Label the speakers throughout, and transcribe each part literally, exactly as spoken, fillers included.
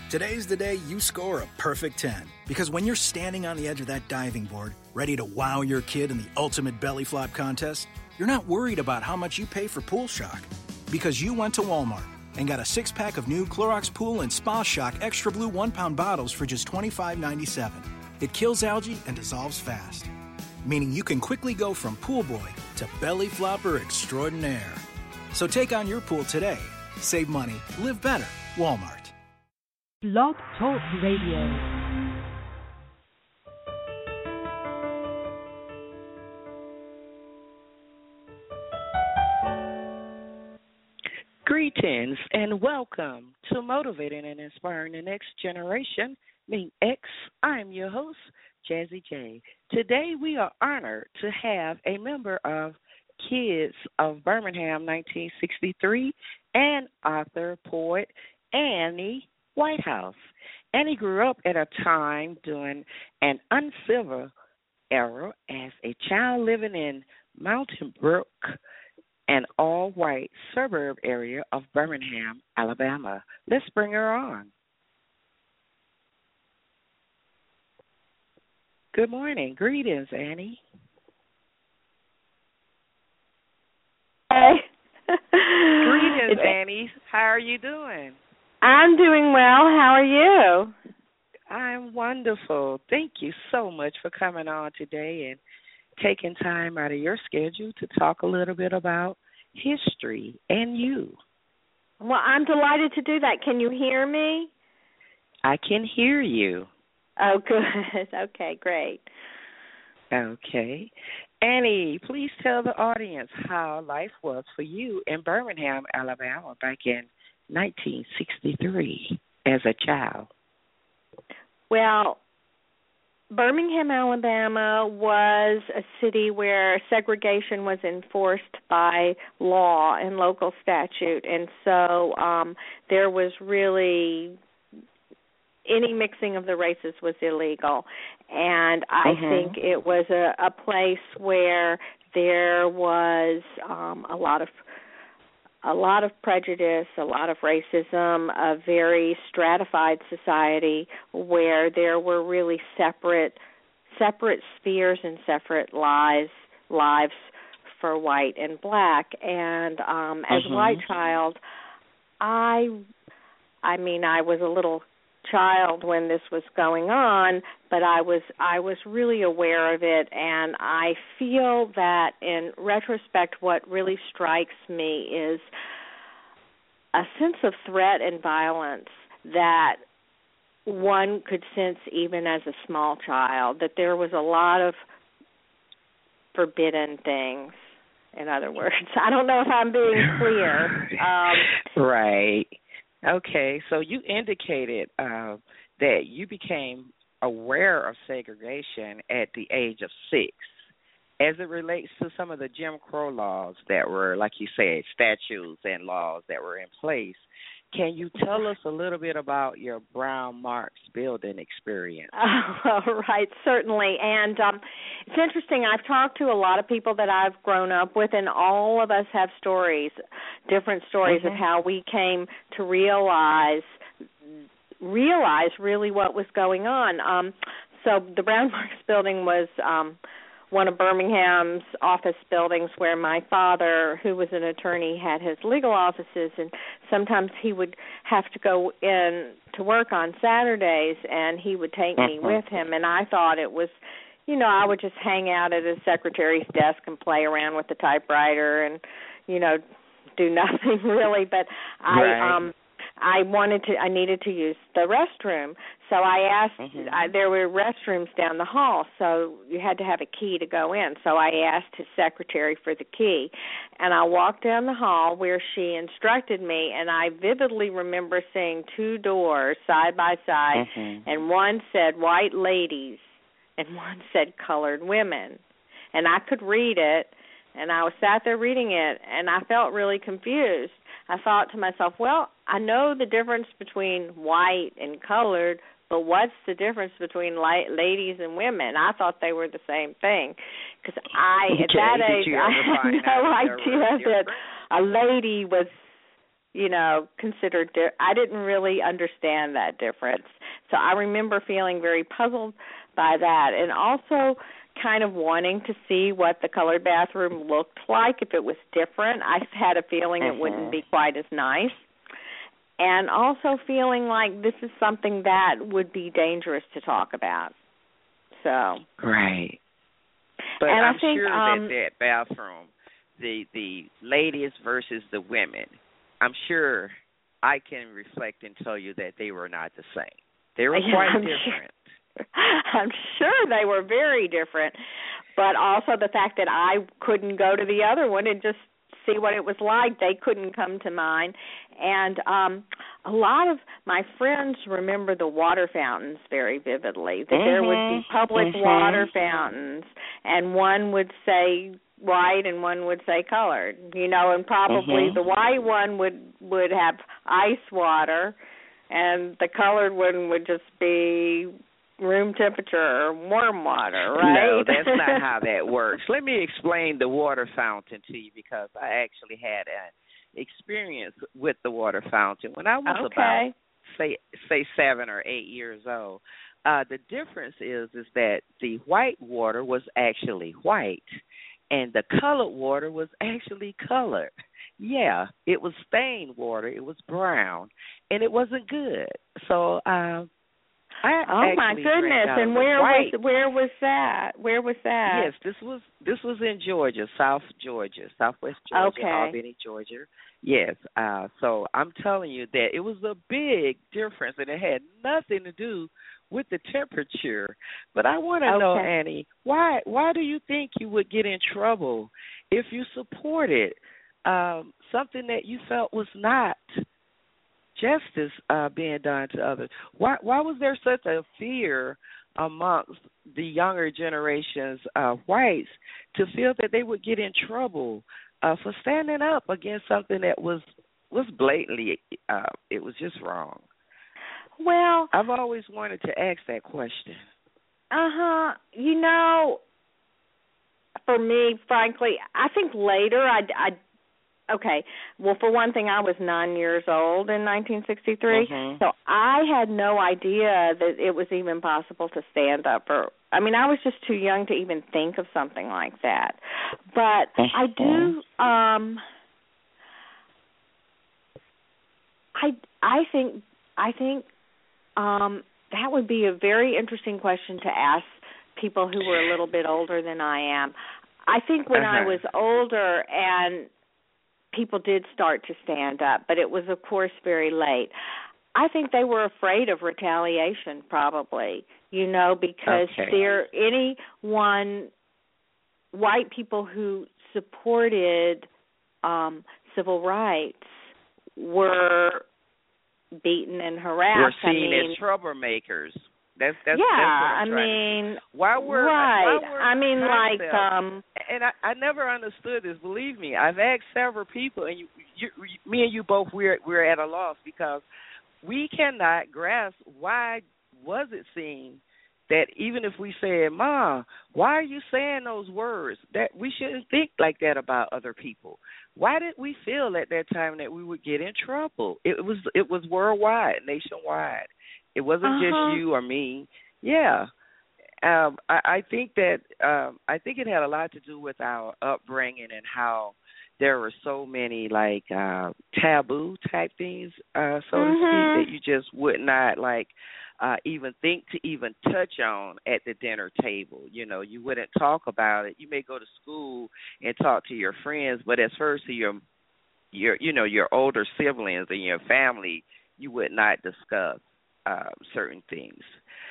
Speaker 1: Today's the day you score a perfect ten. Because when you're standing on the edge of that diving board, ready to wow your kid in the ultimate belly flop contest, you're not worried about how much you pay for Pool Shock. Because you went to Walmart and got a six-pack of new Clorox Pool and Spa Shock Extra Blue one-pound bottles for just twenty-five ninety-seven. It kills algae and dissolves fast. Meaning you can quickly go from pool boy to belly flopper extraordinaire. So take on your pool today. Save money. Live better. Walmart.
Speaker 2: Blog Talk Radio.
Speaker 3: Greetings and welcome to Motivating and Inspiring the Next Generation. Me, X. I'm your host, Jazzy J. Today we are honored to have a member of Kids of Birmingham nineteen sixty-three and author, poet, Annie Whitehouse. Annie grew up at a time during an uncivil era as a child living in Mountain Brook, an all-white suburb area of Birmingham, Alabama. Let's bring her on. Good morning. Greetings, Annie.
Speaker 4: Hey.
Speaker 3: Greetings, Annie. How are you doing?
Speaker 4: I'm doing well. How are you?
Speaker 3: I'm wonderful. Thank you so much for coming on today and taking time out of your schedule to talk a little bit about history and you.
Speaker 4: Well, I'm delighted to do that. Can you hear me?
Speaker 3: I can hear you.
Speaker 4: Oh, good. Okay, great.
Speaker 3: Okay. Annie, please tell the audience how life was for you in Birmingham, Alabama back in nineteen sixty-three as a child.
Speaker 4: Well, Birmingham, Alabama was a city where segregation was enforced by law and local statute, and so um, there was really any mixing of the races was illegal. And I
Speaker 3: uh-huh.
Speaker 4: think it was a, a place where there was um, a lot of a lot of prejudice, a lot of racism, a very stratified society where there were really separate separate spheres and separate lives lives for white and black. And um, as
Speaker 3: uh-huh.
Speaker 4: a white child, I I mean I was a little child when this was going on, but I was I was really aware of it, and I feel that in retrospect what really strikes me is a sense of threat and violence that one could sense even as a small child, that there was a lot of forbidden things, in other words. I don't know if I'm being clear. Um,
Speaker 3: right. Okay, so you indicated uh, that you became aware of segregation at the age of six as it relates to some of the Jim Crow laws that were, like you said, statutes and laws that were in place. Can you tell us a little bit about your Brown Marks building experience?
Speaker 4: Oh, right, certainly. And um, it's interesting. I've talked to a lot of people that I've grown up with, and all of us have stories, different stories mm-hmm. of how we came to realize, realize really what was going on. Um, so the Brown Marks building was um, one of Birmingham's office buildings where my father, who was an attorney, had his legal offices, and sometimes he would have to go in to work on Saturdays, and he would take me with him, and I thought it was, you know, I would just hang out at his secretary's desk and play around with the typewriter and, you know, do nothing really, but I
Speaker 3: right.
Speaker 4: um I wanted to, I needed to use the restroom. So I asked,
Speaker 3: mm-hmm.
Speaker 4: I, there were restrooms down the hall, so you had to have a key to go in. So I asked his secretary for the key. And I walked down the hall where she instructed me, and I vividly remember seeing two doors side by side,
Speaker 3: mm-hmm.
Speaker 4: and one said white ladies, and one said colored women. And I could read it, and I was sat there reading it, and I felt really confused. I thought to myself, well, I know the difference between white and colored, but what's the difference between light, ladies and women? I thought they were the same thing. Because I,
Speaker 3: okay,
Speaker 4: at that age, I had no idea that a lady was, you know, considered. Di- I didn't really understand that difference. So I remember feeling very puzzled by that, and also kind of wanting to see what the colored bathroom looked like if it was different. I had a feeling mm-hmm. it wouldn't be quite as nice. And also feeling like this is something that would be dangerous to talk about. So
Speaker 3: right. But
Speaker 4: and
Speaker 3: I'm
Speaker 4: I think,
Speaker 3: sure
Speaker 4: um,
Speaker 3: that that bathroom, the the ladies versus the women, I'm sure I can reflect and tell you that they were not the same. They were
Speaker 4: yeah,
Speaker 3: quite
Speaker 4: I'm
Speaker 3: different.
Speaker 4: Sure, I'm sure they were very different. But also the fact that I couldn't go to the other one and just see what it was like. They couldn't come to mine. And um, a lot of my friends remember the water fountains very vividly, that mm-hmm. there would be public mm-hmm. water fountains, and one would say white and one would say colored, you know, and probably mm-hmm. the white one would, would have ice water, and the colored one would just be room temperature or warm water, right?
Speaker 3: No, that's not how that works. Let me explain the water fountain to you, because I actually had an experience with the water fountain when I was
Speaker 4: okay.
Speaker 3: about, say, say seven or eight years old. Uh, the difference is is that the white water was actually white, and the colored water was actually colored. Yeah, it was stained water. It was brown, and it wasn't good. So, um, I
Speaker 4: oh my goodness! And where was where was that? Where was that?
Speaker 3: Yes, this was this was in Georgia, South Georgia, Southwest Georgia,
Speaker 4: okay.
Speaker 3: Albany, Georgia. Yes. Uh, so I'm telling you that it was a big difference, and it had nothing to do with the temperature. But I want to
Speaker 4: okay.
Speaker 3: know, Annie, why why do you think you would get in trouble if you supported um, something that you felt was not justice uh, being done to others? Why why was there such a fear amongst the younger generations of whites to feel that they would get in trouble uh, for standing up against something that was was blatantly uh, it was just wrong?
Speaker 4: Well,
Speaker 3: I've always wanted to ask that question.
Speaker 4: Uh-huh. You know, for me, frankly, I think later I, I Okay. Well, for one thing, I was nine years old in nineteen sixty-three,
Speaker 3: mm-hmm.
Speaker 4: so I had no idea that it was even possible to stand up for. I mean, I was just too young to even think of something like that. But mm-hmm. I do. Um, I I think I think um, that would be a very interesting question to ask people who were a little bit older than I am. I think when
Speaker 3: uh-huh.
Speaker 4: I was older and people did start to stand up, but it was, of course, very late. I think they were afraid of retaliation, probably, you know, because
Speaker 3: okay.
Speaker 4: there anyone, white people who supported um, civil rights were beaten and harassed.
Speaker 3: We're seen
Speaker 4: I mean,
Speaker 3: as troublemakers. That's that's
Speaker 4: yeah.
Speaker 3: That's
Speaker 4: I mean,
Speaker 3: why we're
Speaker 4: right.
Speaker 3: Why we're
Speaker 4: I mean, like,
Speaker 3: concept,
Speaker 4: um,
Speaker 3: and I, I never understood this. Believe me, I've asked several people, and you, you, me and you both, we're we're at a loss because we cannot grasp why was it seen that even if we said, "Ma, why are you saying those words?" That we shouldn't think like that about other people. Why did we feel at that time that we would get in trouble? It was it was worldwide, nationwide. It wasn't
Speaker 4: uh-huh.
Speaker 3: just you or me. Yeah. Um, I, I think that um, I think it had a lot to do with our upbringing and how there were so many like uh, taboo type things, uh, so
Speaker 4: mm-hmm.
Speaker 3: to speak, that you just would not like uh, even think to even touch on at the dinner table. You know, you wouldn't talk about it. You may go to school and talk to your friends, but as first to your your you know your older siblings and your family, you would not discuss Uh, certain things.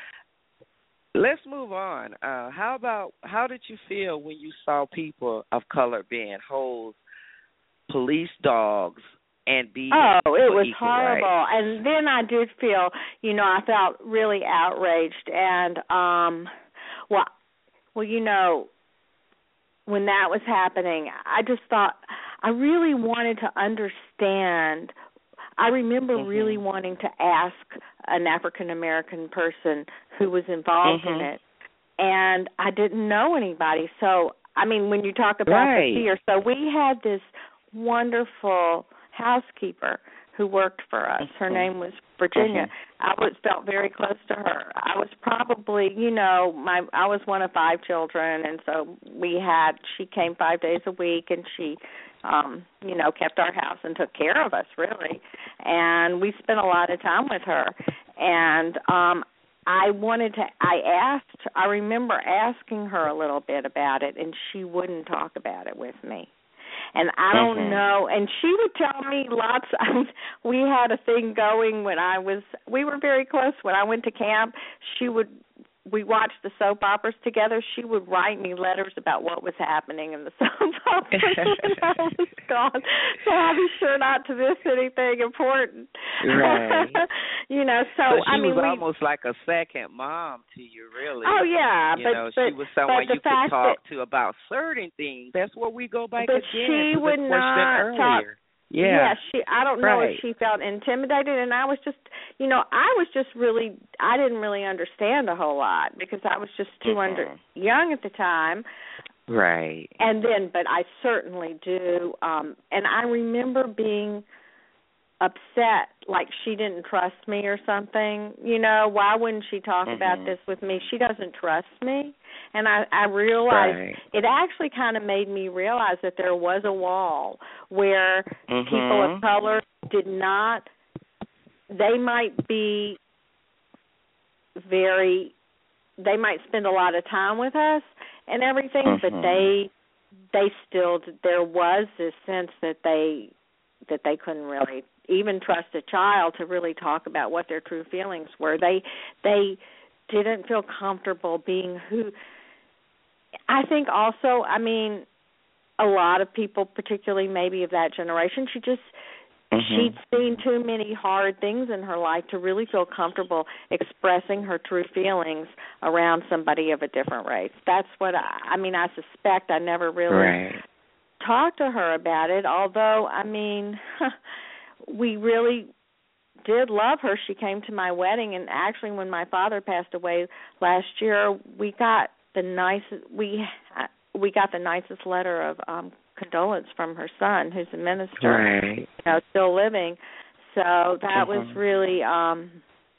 Speaker 3: Let's move on. Uh, how about how did you feel when you saw people of color being held police dogs and beaten?
Speaker 4: Oh, it was
Speaker 3: horrible.
Speaker 4: Rights? And then I did feel, you know, I felt really outraged. And um, well, well, you know, when that was happening, I just thought I really wanted to understand. I remember mm-hmm. really wanting to ask an African-American person who was involved
Speaker 3: mm-hmm.
Speaker 4: in it, and I didn't know anybody. So, I mean, when you talk about
Speaker 3: right.
Speaker 4: the fear, so we had this wonderful housekeeper who worked for us. Her name was Virginia.
Speaker 3: Mm-hmm.
Speaker 4: I was felt very close to her. I was probably, you know, my I was one of five children, and so we had. She came five days a week, and she, um, you know, kept our house and took care of us really. And we spent a lot of time with her. And um, I wanted to. I asked. I remember asking her a little bit about it, and she wouldn't talk about it with me. And I don't
Speaker 3: mm-hmm.
Speaker 4: know. And she would tell me lots. We had a thing going when I was. We were very close when I went to camp. She would. We watched the soap operas together. She would write me letters about what was happening in the soap operas when I was gone. So I'll be sure not to miss anything important.
Speaker 3: Right.
Speaker 4: You know. So,
Speaker 3: so she
Speaker 4: I mean,
Speaker 3: was
Speaker 4: we,
Speaker 3: almost like a second mom to you, really.
Speaker 4: Oh yeah,
Speaker 3: you
Speaker 4: but,
Speaker 3: know,
Speaker 4: but
Speaker 3: she was someone
Speaker 4: but
Speaker 3: you could talk
Speaker 4: that,
Speaker 3: to about certain things. That's where we go back
Speaker 4: but
Speaker 3: again.
Speaker 4: she
Speaker 3: to
Speaker 4: would
Speaker 3: the
Speaker 4: not
Speaker 3: earlier.
Speaker 4: talk.
Speaker 3: Yeah.
Speaker 4: yeah, she. I don't know
Speaker 3: right.
Speaker 4: if she felt intimidated, and I was just, you know, I was just really, I didn't really understand a whole lot because I was just too
Speaker 3: mm-hmm.
Speaker 4: under young at the time.
Speaker 3: Right.
Speaker 4: And then, but I certainly do, um, and I remember being upset, like she didn't trust me or something. You know, why wouldn't she talk
Speaker 3: mm-hmm.
Speaker 4: about this with me? She doesn't trust me. And I, I realized
Speaker 3: right.
Speaker 4: it actually kind of made me realize that there was a wall where
Speaker 3: mm-hmm.
Speaker 4: people of color did not, they might be very, they might spend a lot of time with us and everything,
Speaker 3: mm-hmm.
Speaker 4: but they, they still, there was this sense that they, that they couldn't really even trust a child to really talk about what their true feelings were. They they didn't feel comfortable being who. I think also, I mean, a lot of people, particularly maybe of that generation, she just, mm-hmm. she'd seen too many hard things in her life to really feel comfortable expressing her true feelings around somebody of a different race. That's what I, I mean, I suspect I never really
Speaker 3: right.
Speaker 4: talked to her about it, although, I mean, we really did love her. She came to my wedding, and actually when my father passed away last year, we got the nicest we we got the nicest letter of um, condolence from her son, who's a minister,
Speaker 3: right.
Speaker 4: you know, still living. So that
Speaker 3: mm-hmm.
Speaker 4: was really um,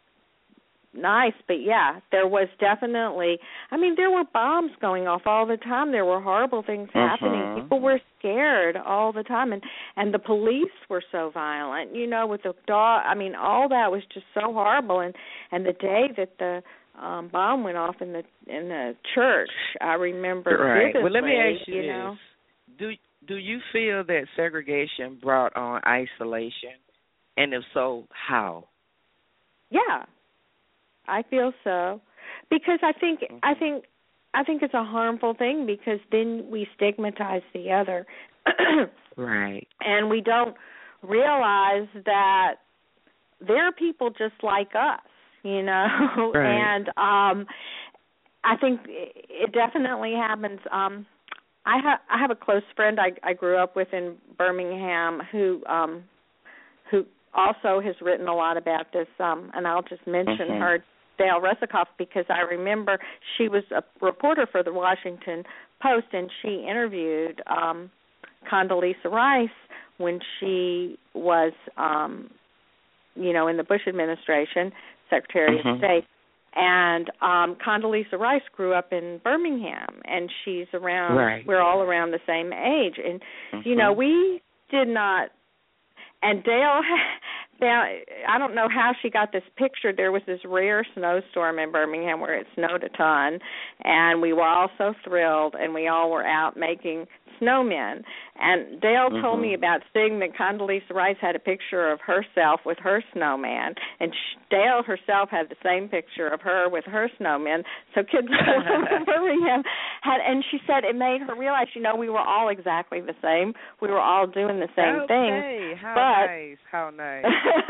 Speaker 4: nice. But yeah, there was definitely. I mean, there were bombs going off all the time. There were horrible things happening.
Speaker 3: mm-hmm.
Speaker 4: People were scared all the time, and and the police were so violent. You know, with the dog. I mean, all that was just so horrible. And and the day that the um, bomb went off in the in the church, I remember
Speaker 3: right.
Speaker 4: vividly.
Speaker 3: Well, let me ask you,
Speaker 4: you
Speaker 3: this:
Speaker 4: know?
Speaker 3: do do you feel that segregation brought on isolation, and if so, how?
Speaker 4: Yeah, I feel so, because I think mm-hmm. I think I think it's a harmful thing because then we stigmatize the other,
Speaker 3: right?
Speaker 4: And we don't realize that there are people just like us, you know.
Speaker 3: Right.
Speaker 4: And um, I think it definitely happens. Um, I have I have a close friend I, I grew up with in Birmingham who um, who also has written a lot about this, um, and I'll just mention
Speaker 3: mm-hmm.
Speaker 4: her. Dale Resikoff, because I remember she was a reporter for the Washington Post, and she interviewed um, Condoleezza Rice when she was, um, you know, in the Bush administration, Secretary
Speaker 3: mm-hmm.
Speaker 4: of State. And um, Condoleezza Rice grew up in Birmingham, and she's around,
Speaker 3: right.
Speaker 4: we're all around the same age. And,
Speaker 3: mm-hmm.
Speaker 4: you know, we did not, and Dale found, I don't know how she got this picture. There was this rare snowstorm in Birmingham where it snowed a ton, and we were all so thrilled, and we all were out making snowmen. And Dale mm-hmm. told me about seeing that Condoleezza Rice had a picture of herself with her snowman, and she, Dale herself had the same picture of her with her snowman. So kids in Birmingham had, and she said it made her realize, you know, we were all exactly the same. We were all doing the same
Speaker 3: okay.
Speaker 4: thing.
Speaker 3: How
Speaker 4: but,
Speaker 3: nice! How nice!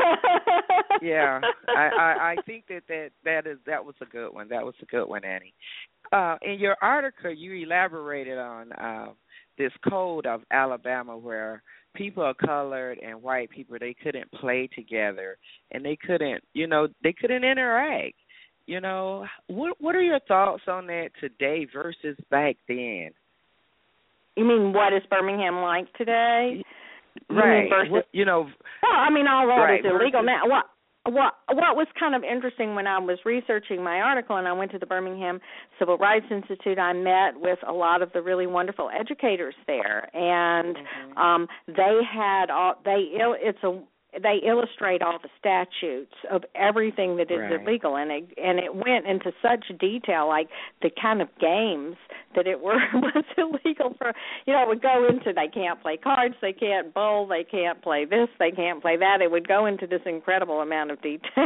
Speaker 3: yeah, I, I, I think that, that that is that was a good one. That was a good one, Annie. Uh, in your article, you elaborated on uh, this code of Alabama where people of color and white people, they couldn't play together, and they couldn't, you know, they couldn't interact. You know, what what are your thoughts on that today versus back then?
Speaker 4: You mean what is Birmingham like today?
Speaker 3: right.
Speaker 4: Versus,
Speaker 3: what, you know.
Speaker 4: Well, I mean, all that
Speaker 3: right,
Speaker 4: is illegal
Speaker 3: versus,
Speaker 4: now. What what what was kind of interesting when I was researching my article and I went to the Birmingham Civil Rights Institute, I met with a lot of the really wonderful educators there, and
Speaker 3: mm-hmm.
Speaker 4: um, they had all they it's a they illustrate all the statutes of everything that is
Speaker 3: right.
Speaker 4: illegal, and it and it went into such detail, like the kind of games that it were was illegal for. You know, it would go into they can't play cards, they can't bowl, they can't play this, they can't play that. It would go into this incredible amount of detail.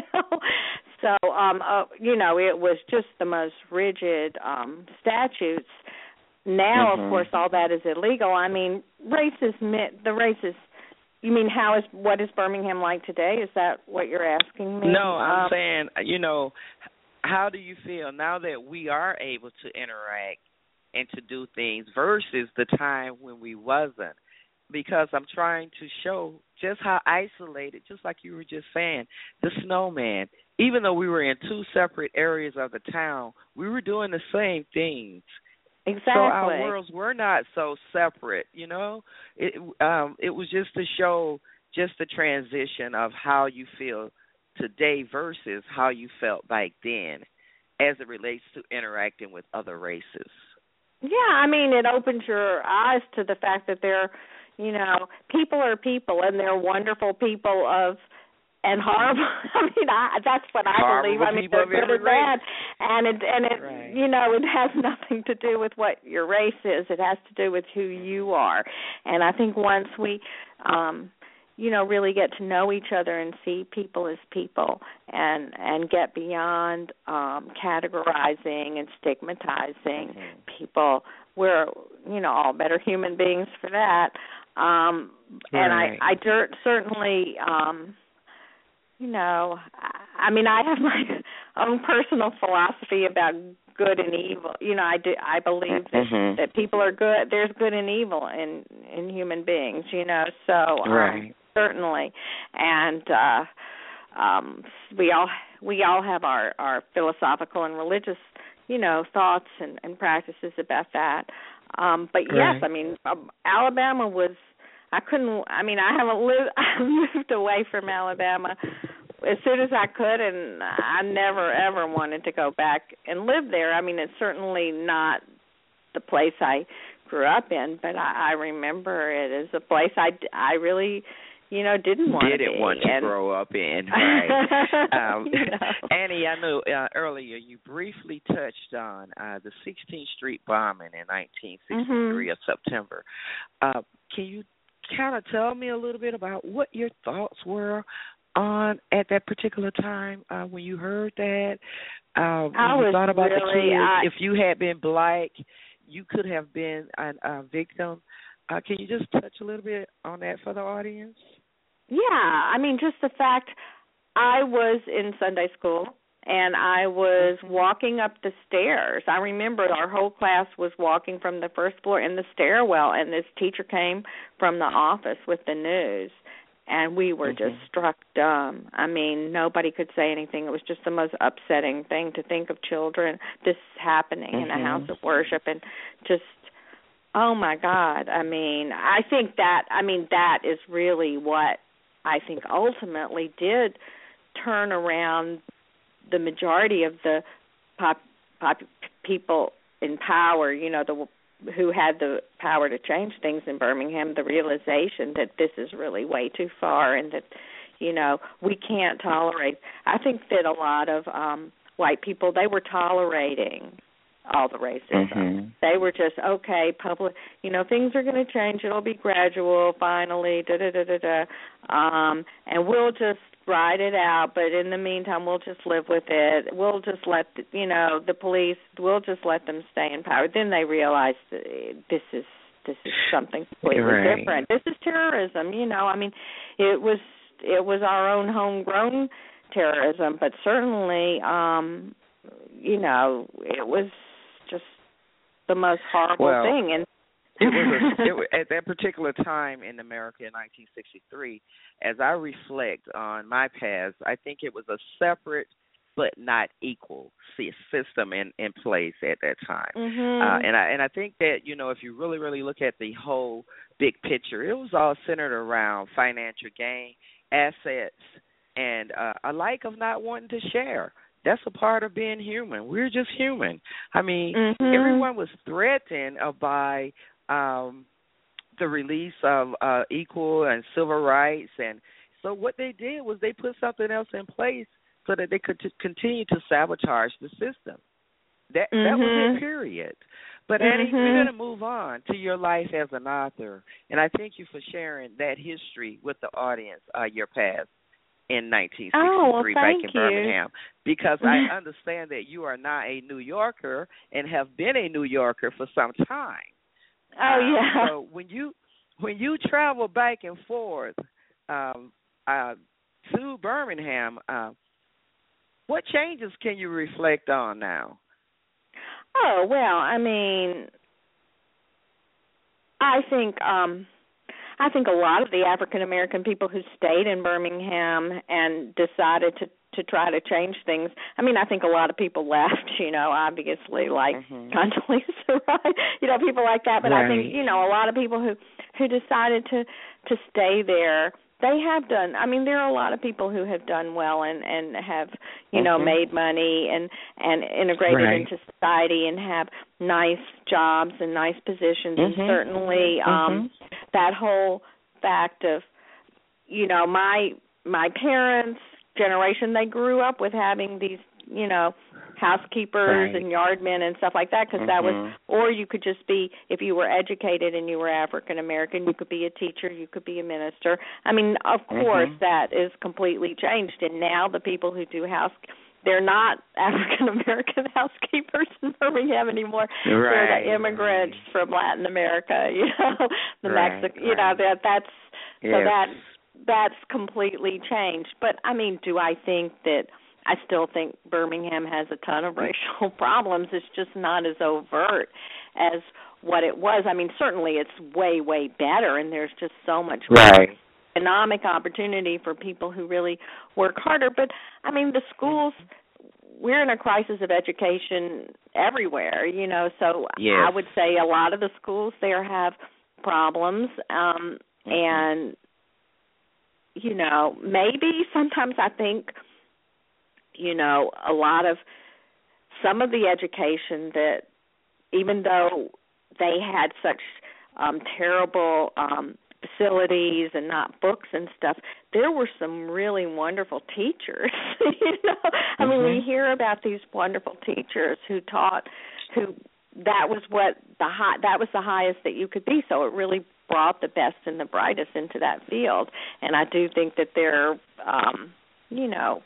Speaker 4: so, um, uh, you know, it was just the most rigid um, statutes. Now,
Speaker 3: mm-hmm.
Speaker 4: of course, all that is illegal. I mean, races, the races. You mean how is what is Birmingham like today? Is that what you're asking me?
Speaker 3: No, I'm
Speaker 4: um,
Speaker 3: saying, you know, how do you feel now that we are able to interact and to do things versus the time when we wasn't? Because I'm trying to show just how isolated, just like you were just saying, the snowman, even though we were in two separate areas of the town, we were doing the same things.
Speaker 4: Exactly.
Speaker 3: So our worlds were not so separate, you know. It um, it was just to show just the transition of how you feel today versus how you felt back then as it relates to interacting with other races.
Speaker 4: Yeah, I mean, it opens your eyes to the fact that they're, you know, people are people and they're wonderful people of and horrible. I mean, I, that's what I
Speaker 3: horrible
Speaker 4: believe. I mean, they're good or bad, and it and it
Speaker 3: right.
Speaker 4: you know it has nothing to do with what your race is. It has to do with who you are. And I think once we, um, you know, really get to know each other and see people as people, and and get beyond um, categorizing and stigmatizing
Speaker 3: mm-hmm. people,
Speaker 4: we're you know all better human beings for that. Um,
Speaker 3: right.
Speaker 4: And I I dirt, certainly. Um, You know, I mean, I have my own personal philosophy about good and evil. You know, I do. I believe that,
Speaker 3: mm-hmm.
Speaker 4: that people are good. There's good and evil in in human beings. You know, so
Speaker 3: right.
Speaker 4: um, certainly, and uh, um, we all we all have our, our philosophical and religious, you know, thoughts and, and practices about that. Um, but
Speaker 3: right.
Speaker 4: yes, I mean, um, Alabama was. I couldn't. I mean, I haven't lived. I moved away from Alabama as soon as I could, and I never ever wanted to go back and live there. I mean, it's certainly not the place I grew up in, but I, I remember it as a place I, I really, you know, didn't want
Speaker 3: didn't
Speaker 4: to be.
Speaker 3: want to
Speaker 4: and,
Speaker 3: grow up in. Right. um,
Speaker 4: you know.
Speaker 3: Annie, I know uh, earlier you briefly touched on uh, the sixteenth Street bombing in nineteen sixty-three mm-hmm. of September. Uh, can you kind of tell me a little bit about what your thoughts were on at that particular time uh, when you heard that? Uh, when
Speaker 4: I
Speaker 3: you
Speaker 4: was
Speaker 3: thought about
Speaker 4: really,
Speaker 3: the kids,
Speaker 4: I,
Speaker 3: if you had been black, you could have been a, a victim. Uh, can you just touch a little bit on that for the audience?
Speaker 4: Yeah, I mean, just the fact I was in Sunday school. And I was walking up the stairs. I remember our whole class was walking from the first floor in the stairwell, and this teacher came from the office with the news, and we were mm-hmm. just struck dumb. I mean, nobody could say anything. It was just the most upsetting thing to think of children, this happening mm-hmm. in a house of worship, and just, oh, my God. I mean, I think that, I mean, that is really what I think ultimately did turn around the majority of the pop, pop, people in power, you know, the who had the power to change things in Birmingham, the realization that this is really way too far and that, you know, we can't tolerate. I think that a lot of um, white people, they were tolerating all the racism. Mm-hmm. They were just, okay, public, you know, things are going to change. It'll be gradual, finally, da-da-da-da-da, um, and we'll just ride it out, but in the meantime, we'll just live with it. We'll just let, the, you know, the police, we'll just let them stay in power. Then they realize that this is this is something completely right. different. This is terrorism, you know. I mean, it was it was our own homegrown terrorism, but certainly, um, you know, it was just the most horrible
Speaker 3: well,
Speaker 4: thing. And
Speaker 3: it was, a, it was at that particular time in America in nineteen sixty-three. As I reflect on my past, I think it was a separate but not equal system in, in place at that time.
Speaker 4: Mm-hmm.
Speaker 3: Uh, and I and I think that, you know, if you really, really look at the whole big picture, it was all centered around financial gain, assets, and uh, a like of not wanting to share. That's a part of being human. We're just human. I mean,
Speaker 4: mm-hmm.
Speaker 3: everyone was threatened by um, the release of uh, equal and civil rights. And so what they did was they put something else in place so that they could t- continue to sabotage the system. That
Speaker 4: mm-hmm.
Speaker 3: that was it, period. But Annie,
Speaker 4: mm-hmm.
Speaker 3: we're going to move on to your life as an author. And I thank you for sharing that history with the audience, uh, your past in nineteen sixty-three
Speaker 4: oh, well,
Speaker 3: back in
Speaker 4: you.
Speaker 3: Birmingham, because I understand that you are now a New Yorker and have been a New Yorker for some time.
Speaker 4: Oh
Speaker 3: um,
Speaker 4: yeah.
Speaker 3: So when you when you travel back and forth um, uh, to Birmingham, uh, what changes can you reflect on now?
Speaker 4: Oh well, I mean, I think. Um, I think a lot of the African American people who stayed in Birmingham and decided to to try to change things. I mean, I think a lot of people left, you know, obviously, like
Speaker 3: mm-hmm.
Speaker 4: Condoleezza Rice, you know, people like that. But
Speaker 3: right.
Speaker 4: I think, you know, a lot of people who who decided to to stay there, they have done. I mean, there are a lot of people who have done well and and have, you
Speaker 3: mm-hmm.
Speaker 4: know, made money and and integrated
Speaker 3: right.
Speaker 4: into society and have nice jobs and nice positions.
Speaker 3: Mm-hmm.
Speaker 4: And certainly um,
Speaker 3: mm-hmm.
Speaker 4: that whole fact of, you know, my my parents' generation, they grew up with having these, you know, housekeepers
Speaker 3: right.
Speaker 4: and yardmen and stuff like that, because
Speaker 3: mm-hmm.
Speaker 4: that was, or you could just be, if you were educated and you were African American, you could be a teacher, you could be a minister. I mean, of course,
Speaker 3: mm-hmm.
Speaker 4: that is completely changed, and now the people who do house, they're not African American housekeepers in Birmingham anymore.
Speaker 3: Right.
Speaker 4: They're the immigrants
Speaker 3: right.
Speaker 4: from Latin America, you know, the
Speaker 3: right.
Speaker 4: Mexican, you know, that that's
Speaker 3: yes.
Speaker 4: so that that's completely changed. But I mean, do I think that? I still think Birmingham has a ton of racial problems. It's just not as overt as what it was. I mean, certainly it's way, way better, and there's just so much
Speaker 3: right.
Speaker 4: economic opportunity for people who really work harder. But, I mean, the schools, we're in a crisis of education everywhere, you know, so
Speaker 3: yes.
Speaker 4: I would say a lot of the schools there have problems, um, mm-hmm. and, you know, maybe sometimes I think – you know, a lot of some of the education that, even though they had such um, terrible um, facilities and not books and stuff, there were some really wonderful teachers. you know, I
Speaker 3: mm-hmm.
Speaker 4: mean, we hear about these wonderful teachers who taught, who that was what the high, that was the highest that you could be. So it really brought the best and the brightest into that field. And I do think that there, um, you know.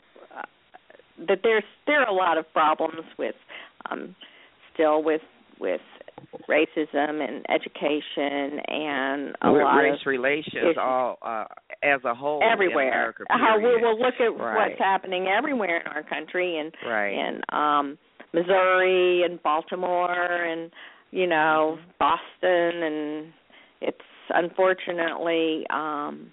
Speaker 4: that there's there are a lot of problems with um, still with with racism and education and a
Speaker 3: with
Speaker 4: lot
Speaker 3: race
Speaker 4: of
Speaker 3: relations
Speaker 4: issues.
Speaker 3: all uh, as a whole
Speaker 4: everywhere.
Speaker 3: in America,
Speaker 4: How we will look at
Speaker 3: right.
Speaker 4: what's happening everywhere in our country and
Speaker 3: right.
Speaker 4: in um, Missouri and Baltimore and you know
Speaker 3: mm-hmm.
Speaker 4: Boston, and it's unfortunately. Um,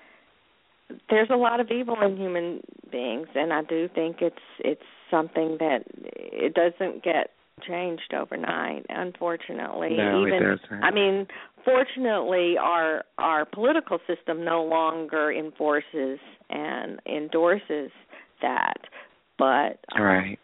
Speaker 4: There's a lot of evil in human beings, and I do think it's it's something that it doesn't get changed overnight. Unfortunately,
Speaker 3: no,
Speaker 4: even
Speaker 3: it doesn't.
Speaker 4: I mean, fortunately, our our political system no longer enforces and endorses that, but um,
Speaker 3: right.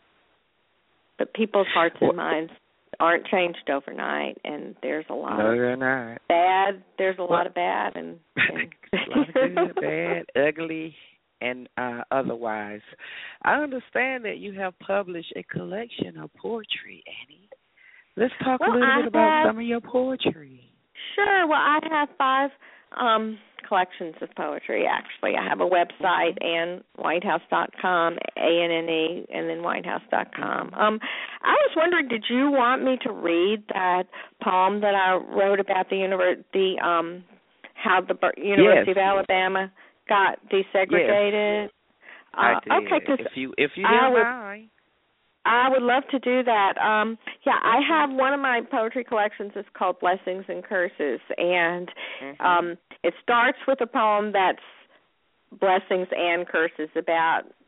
Speaker 4: But people's hearts
Speaker 3: well,
Speaker 4: and minds aren't changed overnight, and there's a lot
Speaker 3: no,
Speaker 4: of
Speaker 3: they're not.
Speaker 4: bad. There's a
Speaker 3: well,
Speaker 4: lot of bad and. and
Speaker 3: a lot of good, bad, ugly, and uh, otherwise. I understand that you have published a collection of poetry, Annie. Let's talk
Speaker 4: well,
Speaker 3: a little
Speaker 4: I
Speaker 3: bit about
Speaker 4: have,
Speaker 3: some of your poetry.
Speaker 4: Sure. Well, I have five um, collections of poetry, actually. I have a website,
Speaker 3: mm-hmm.
Speaker 4: Anne Whitehouse dot com, A N N E, and then Whitehouse dot com. Um, I was wondering, did you want me to read that poem that I wrote about the univer- the um, how the University
Speaker 3: yes.
Speaker 4: of Alabama got desegregated?
Speaker 3: Yes. I
Speaker 4: uh,
Speaker 3: did.
Speaker 4: Okay, because
Speaker 3: if you if you
Speaker 4: I
Speaker 3: don't
Speaker 4: would,
Speaker 3: mind.
Speaker 4: I would love to do that. Um, yeah, I have one of my poetry collections is called Blessings and Curses, and
Speaker 3: mm-hmm.
Speaker 4: um, it starts with a poem that's blessings and curses about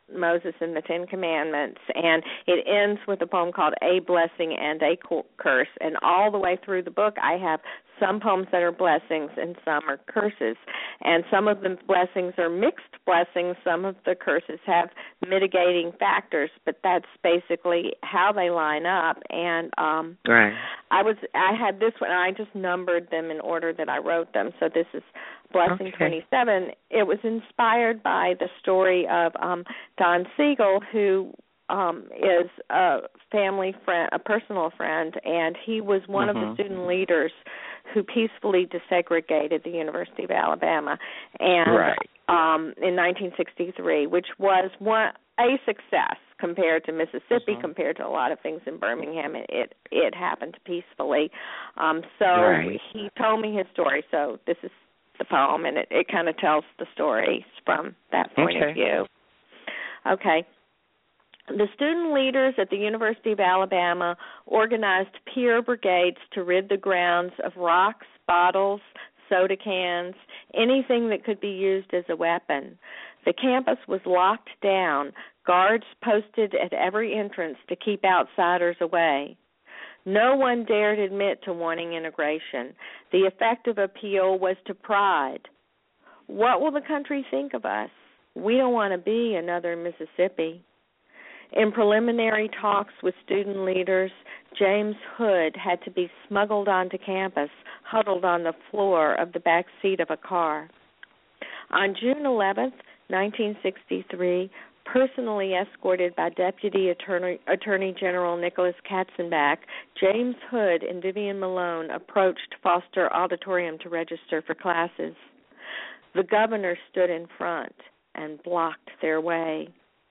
Speaker 4: Moses and the Ten Commandments, and it ends with a poem called A Blessing and a Curse. And all the way through the book, I have some poems that are blessings and some are curses. And some of the blessings are mixed blessings. Some of the curses have mitigating factors, but that's basically how they line up. And um,
Speaker 5: right.
Speaker 4: I was I had this one, and I just numbered them in order that I wrote them. So this is Blessing
Speaker 5: okay.
Speaker 4: twenty-seven. It was inspired by the story of um, Don Siegel, who um, is a family friend, a personal friend, and he was one
Speaker 5: mm-hmm.
Speaker 4: of the student leaders who peacefully desegregated the University of Alabama, and
Speaker 5: right.
Speaker 4: um, in nineteen sixty-three, which was one a success compared to Mississippi,
Speaker 5: mm-hmm.
Speaker 4: compared to a lot of things in Birmingham. It it, it happened peacefully. Um, so
Speaker 5: right.
Speaker 4: he told me his story. So this is the poem, and it, it kind of tells the story from that point
Speaker 5: okay.
Speaker 4: of view. Okay. The student leaders at the University of Alabama organized peer brigades to rid the grounds of rocks, bottles, soda cans, anything that could be used as a weapon. The campus was locked down, guards posted at every entrance to keep outsiders away. No one dared admit to wanting integration. The effective appeal was to pride. What will the country think of us? We don't want to be another Mississippi. In preliminary talks with student leaders, James Hood had to be smuggled onto campus, huddled on the floor of the back seat of a car. On June eleventh, nineteen sixty-three, personally escorted by Deputy Attorney, Attorney General Nicholas Katzenbach, James Hood and Vivian Malone approached Foster Auditorium to register for classes. The governor stood in front and blocked their way.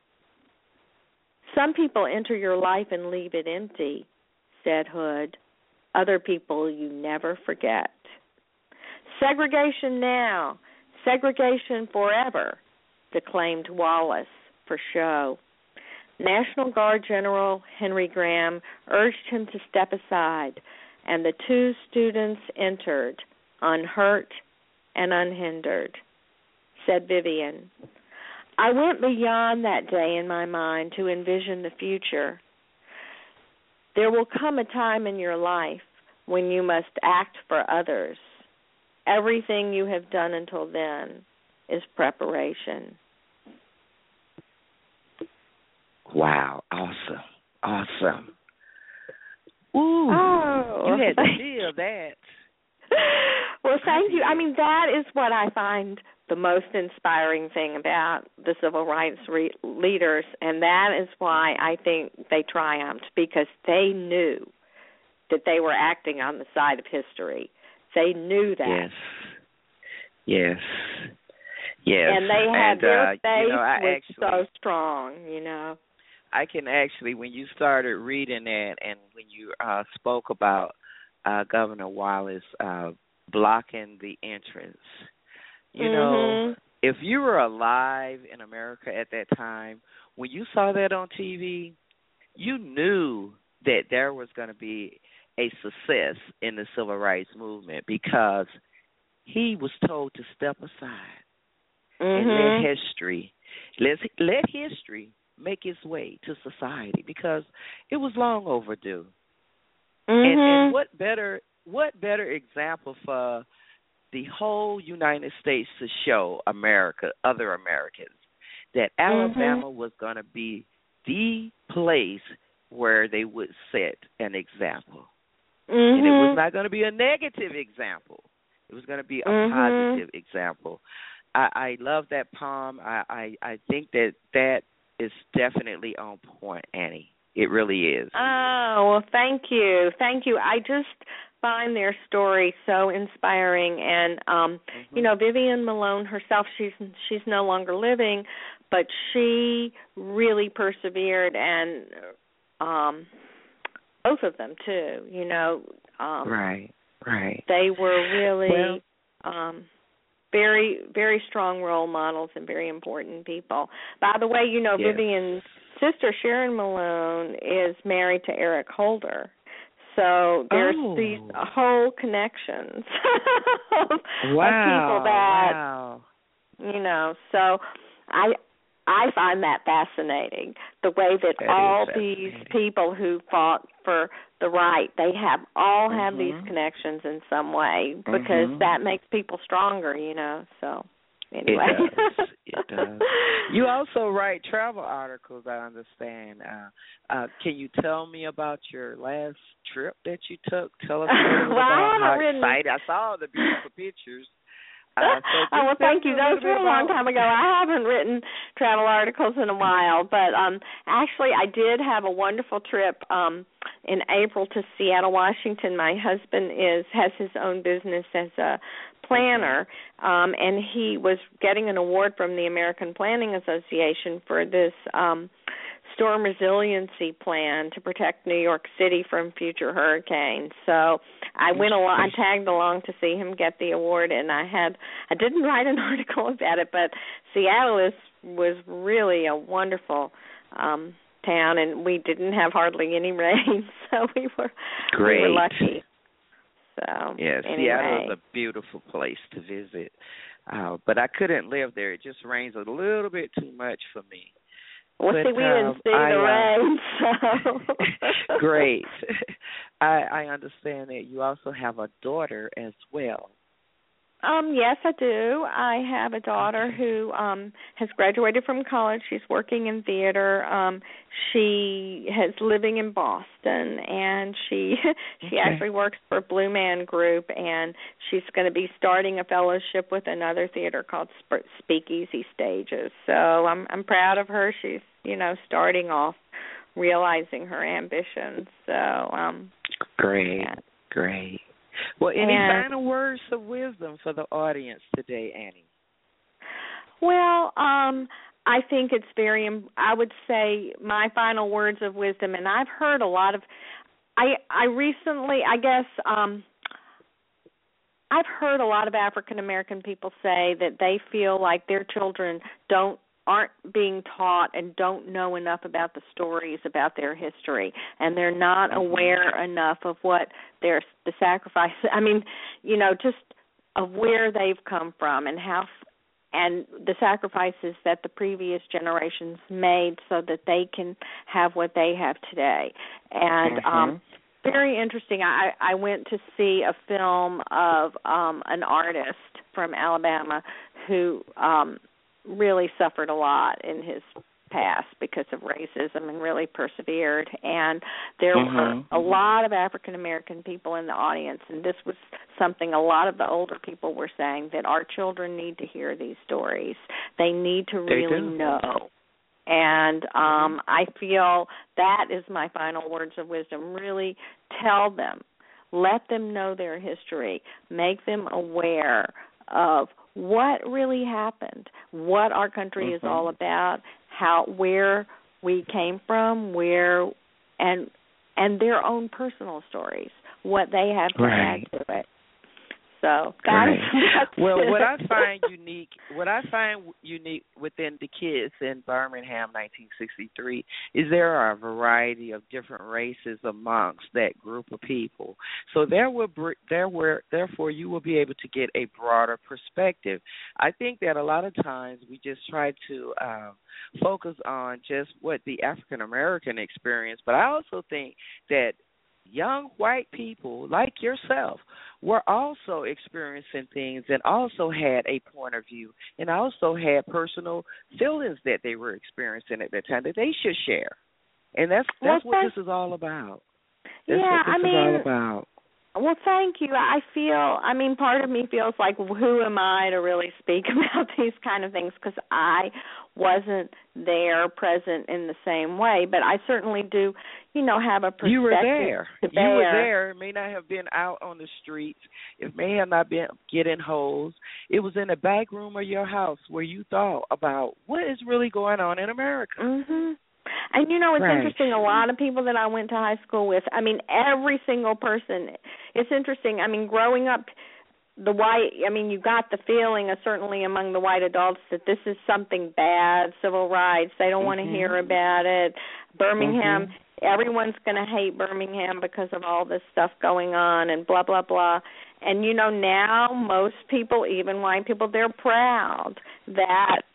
Speaker 4: Some people enter your life and leave it empty, said Hood. Other people you never forget. Segregation now, segregation forever, declaimed Wallace for show. National Guard General Henry Graham urged him to step aside, and the two students entered, unhurt and unhindered. Said Vivian, I went beyond that day in my mind to envision the future. There will come a time in your life when you must act for others. Everything you have done until then is preparation.
Speaker 5: Wow, awesome, awesome. Ooh,
Speaker 4: oh,
Speaker 5: you had to feel that.
Speaker 4: Well, thank you. I mean, that is what I find the most inspiring thing about the civil rights re- leaders, and that is why I think they triumphed, because they knew that they were acting on the side of history. They knew that.
Speaker 5: Yes. Yes. Yes.
Speaker 4: And they had
Speaker 5: and,
Speaker 4: their
Speaker 5: uh,
Speaker 4: faith
Speaker 5: you know, I
Speaker 4: was
Speaker 5: actually,
Speaker 4: so strong, you know.
Speaker 5: I can actually, when you started reading that and when you uh, spoke about uh, Governor Wallace uh, blocking the entrance, you
Speaker 4: mm-hmm.
Speaker 5: know, if you were alive in America at that time, when you saw that on T V, you knew that there was going to be a success in the civil rights movement, because he was told to step aside
Speaker 4: mm-hmm.
Speaker 5: and let history, let, let history make its way to society, because it was long overdue.
Speaker 4: Mm-hmm.
Speaker 5: And, and what better what better example for the whole United States to show America, other Americans, that Alabama
Speaker 4: mm-hmm. was
Speaker 5: going to be the place where they would set an example.
Speaker 4: Mm-hmm.
Speaker 5: And it was not going to be a negative example. It was going to be a
Speaker 4: mm-hmm.
Speaker 5: positive example. I, I love that poem. I, I, I think that that is definitely on point, Annie. It really is.
Speaker 4: Oh, well, thank you. Thank you. I just find their story so inspiring. And, um, mm-hmm. you know, Vivian Malone herself, she's she's no longer living, but she really persevered, and um, both of them, too, you know. Um,
Speaker 5: right, right.
Speaker 4: They were really
Speaker 5: well,
Speaker 4: um, very, very strong role models and very important people. By the way, you know,
Speaker 5: yes.
Speaker 4: Vivian's sister, Sharon Malone, is married to Eric Holder. So there's
Speaker 5: oh.
Speaker 4: these whole connections of,
Speaker 5: wow,
Speaker 4: of people that,
Speaker 5: wow.
Speaker 4: you know, so I I find that fascinating, the way that,
Speaker 5: that
Speaker 4: all these people who fought for the right, they have all have
Speaker 5: mm-hmm.
Speaker 4: these connections in some way, because
Speaker 5: mm-hmm.
Speaker 4: that makes people stronger, you know, so anyway.
Speaker 5: It does. It does. You also write travel articles, I understand. Uh, uh, can you tell me about your last trip that you took? Tell us a little
Speaker 4: well,
Speaker 5: about how
Speaker 4: written...
Speaker 5: excited. I saw the beautiful pictures. Uh, so
Speaker 4: oh, well, thank you. That was a long time ago. I haven't written travel articles in a while, but um, actually I did have a wonderful trip um, in April to Seattle, Washington. My husband is has his own business as a planner, um, and he was getting an award from the American Planning Association for this um, storm resiliency plan to protect New York City from future hurricanes. So I went along, I tagged along to see him get the award, and I had I didn't write an article about it, but Seattle is was really a wonderful um, town, and we didn't have hardly any rain, so we were
Speaker 5: Great.
Speaker 4: we were lucky. So
Speaker 5: yes,
Speaker 4: anyway.
Speaker 5: Seattle is a beautiful place to visit, uh, but I couldn't live there. It just rains a little bit too much for me.
Speaker 4: Well,
Speaker 5: but,
Speaker 4: see, we
Speaker 5: um,
Speaker 4: didn't see
Speaker 5: I,
Speaker 4: the
Speaker 5: uh,
Speaker 4: rain, so.
Speaker 5: Great. I, I understand that you also have a daughter as well.
Speaker 4: Um, yes, I do. I have a daughter who um, has graduated from college. She's working in theater. Um, she is living in Boston, and she she
Speaker 5: okay.
Speaker 4: actually works for Blue Man Group, and she's going to be starting a fellowship with another theater called Sp- Speakeasy Stages. So I'm I'm proud of her. She's you know starting off, realizing her ambitions. So um,
Speaker 5: great,
Speaker 4: yeah.
Speaker 5: great. Well, any
Speaker 4: and,
Speaker 5: final words of wisdom for the audience today, Annie?
Speaker 4: Well, um, I think it's very, I would say my final words of wisdom, and I've heard a lot of, I, I recently, I guess, um, I've heard a lot of African American people say that they feel like their children don't aren't being taught and don't know enough about the stories about their history, and they're not aware enough of what their the sacrifice. I mean, you know, just of where they've come from and how and the sacrifices that the previous generations made so that they can have what they have today. And
Speaker 5: mm-hmm.
Speaker 4: um, very interesting. I, I went to see a film of um, an artist from Alabama who um, really suffered a lot in his past because of racism and really persevered. And there
Speaker 5: mm-hmm.
Speaker 4: were a lot of African American people in the audience, and this was something a lot of the older people were saying, that our children need to hear these stories. They need to really know. And um, I feel that is my final words of wisdom. Really tell them, let them know their history, make them aware of what really happened, what our country mm-hmm. is all about, how where we came from, where and and their own personal stories, what they have to
Speaker 5: right.
Speaker 4: add to it. So that's,
Speaker 5: right.
Speaker 4: that's
Speaker 5: well,
Speaker 4: it.
Speaker 5: what I find unique, what I find unique within the kids in Birmingham, nineteen sixty-three, is there are a variety of different races amongst that group of people. So there will, there were, therefore, you will be able to get a broader perspective. I think that a lot of times we just try to um, focus on just what the African American experience, but I also think that young white people like yourself were also experiencing things and also had a point of view and also had personal feelings that they were experiencing at that time that they should share. And that's that's
Speaker 4: well,
Speaker 5: what this is all about. That's
Speaker 4: yeah,
Speaker 5: what this
Speaker 4: I
Speaker 5: is
Speaker 4: mean,
Speaker 5: all about.
Speaker 4: Well, thank you. I feel, I mean, part of me feels like, who am I to really speak about these kind of things, because I wasn't there present in the same way, but I certainly do, you know, have a perspective.
Speaker 5: You were there.
Speaker 4: To
Speaker 5: you were there. It may not have been out on the streets. It may have not been getting holes. It was in the back room of your house where you thought about what is really going on in America.
Speaker 4: Mm-hmm. And, you know, it's
Speaker 5: right.
Speaker 4: interesting, a lot of people that I went to high school with, I mean, every single person, it's interesting. I mean, growing up, the white, I mean, you got the feeling, uh, certainly among the white adults, that this is something bad, civil rights, they don't mm-hmm. want to hear about it. Birmingham, mm-hmm. everyone's going to hate Birmingham because of all this stuff going on and blah, blah, blah. And, you know, now most people, even white people, they're proud that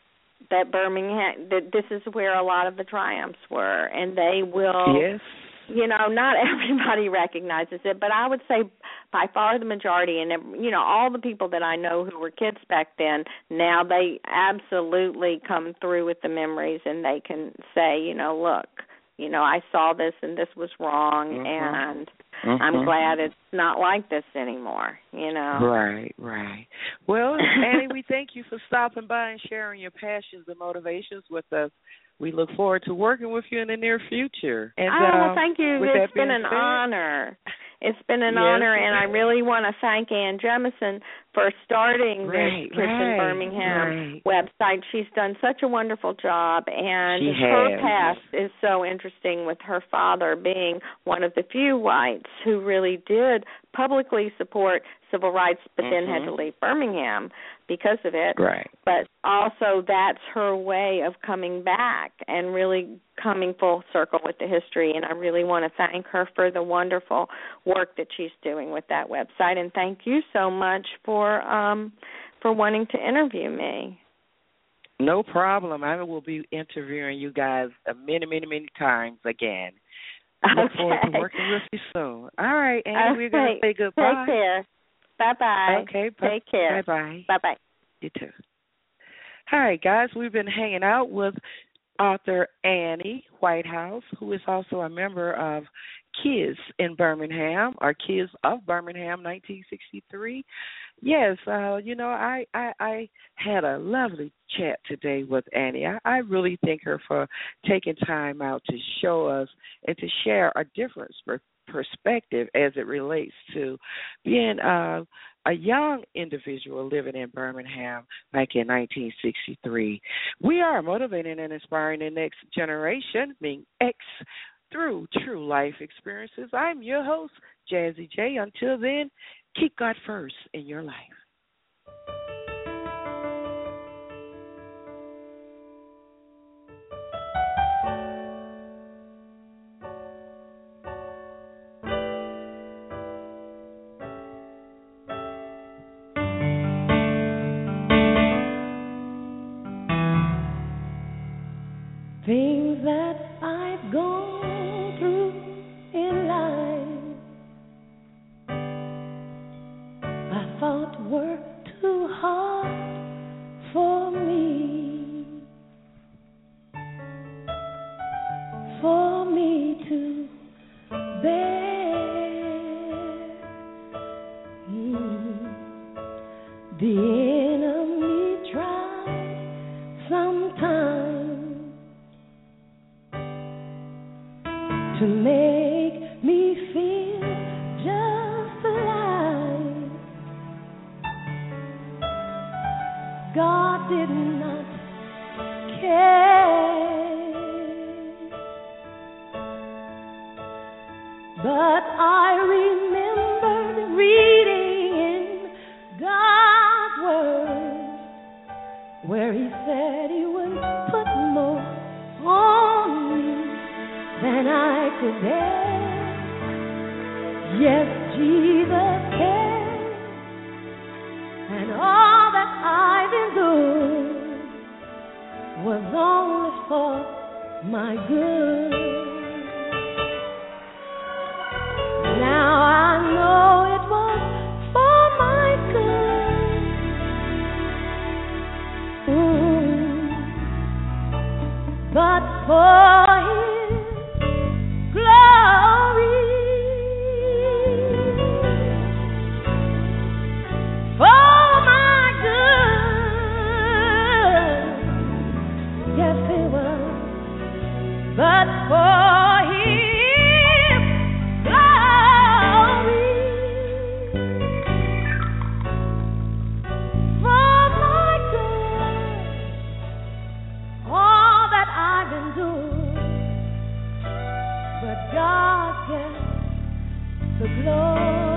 Speaker 4: that Birmingham, that this is where a lot of the triumphs were, and they will.
Speaker 5: Yes.
Speaker 4: You know, not everybody recognizes it, but I would say by far the majority, and, you know, all the people that I know who were kids back then, now they absolutely come through with the memories, and they can say, you know, look, you know, I saw this and this was wrong, mm-hmm. and mm-hmm. I'm glad it's not like this anymore, you know.
Speaker 5: Right, right. Well, Annie, we thank you for stopping by and sharing your passions and motivations with us. We look forward to working with you in the near future. And,
Speaker 4: oh, well,
Speaker 5: uh,
Speaker 4: thank you. It's been an
Speaker 5: said,
Speaker 4: honor. It's been an
Speaker 5: yes.
Speaker 4: honor, and I really want to thank Ann Jemison for starting
Speaker 5: right,
Speaker 4: this Kitchen
Speaker 5: right,
Speaker 4: Birmingham
Speaker 5: right.
Speaker 4: website. She's done such a wonderful job, and
Speaker 5: she
Speaker 4: her
Speaker 5: has.
Speaker 4: past is so interesting, with her father being one of the few whites who really did publicly support civil rights, but mm-hmm. then had to leave Birmingham because of it.
Speaker 5: Right.
Speaker 4: But also that's her way of coming back and really coming full circle with the history, and I really want to thank her for the wonderful work that she's doing with that website, and thank you so much for um, for wanting to interview me.
Speaker 5: No problem. I will be interviewing you guys many, many, many times again. I look
Speaker 4: okay.
Speaker 5: forward to working with you soon. All right, Annie, okay. we're going to say goodbye.
Speaker 4: Take care. Bye-bye.
Speaker 5: Okay.
Speaker 4: Take care.
Speaker 5: Bye-bye.
Speaker 4: Bye-bye.
Speaker 5: You too. All right, guys, we've been hanging out with author Annie Whitehouse, who is also a member of Kids in Birmingham, or Kids of Birmingham, nineteen sixty-three. Yes, uh, you know, I, I, I had a lovely chat today with Annie. I, I really thank her for taking time out to show us and to share a different perspective as it relates to being uh, a young individual living in Birmingham back in nineteen sixty-three. We are motivating and inspiring the next generation, being X, through true life experiences. I'm your host, Jazzy J. Until then, keep God first in your life.
Speaker 6: Things that I've gone through in life, I thought were too hard for me, for me to bear. Mm. The enemy tried sometimes to make me feel just alive. God did not care, but I remembered reading in God's Word where He said He would put more on me than I could bear. Yes, Jesus cares, and all that I've endured was only for my good. Now I know it was for my good, mm. but for His glory, for my good. Yes, it was, but for His glory, for my good. All that I've endured, but God gets the glory.